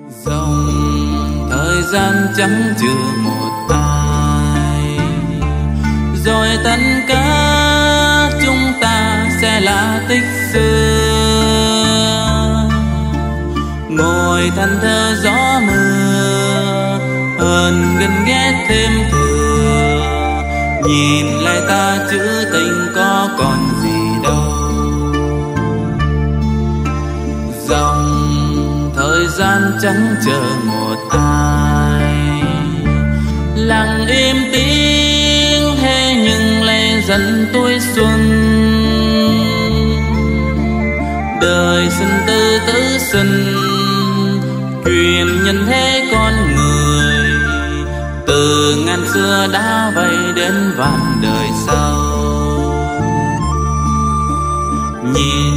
Dòng thời gian chẳng chừa một ai, rồi tất cả chúng ta sẽ là tích xưa. Ngồi than thở gió mưa, hơn gần ghét thêm thừa. Nhìn lại ta chữ tình có còn gì đâu. Dòng thời gian chẳng chờ một ai, lặng im tiếng thế nhưng lệ dần tuổi xuân. Đời sinh từ tử sinh, truyền nhân thế con người, từ ngàn xưa đã vậy đến vạn đời sau. Nhìn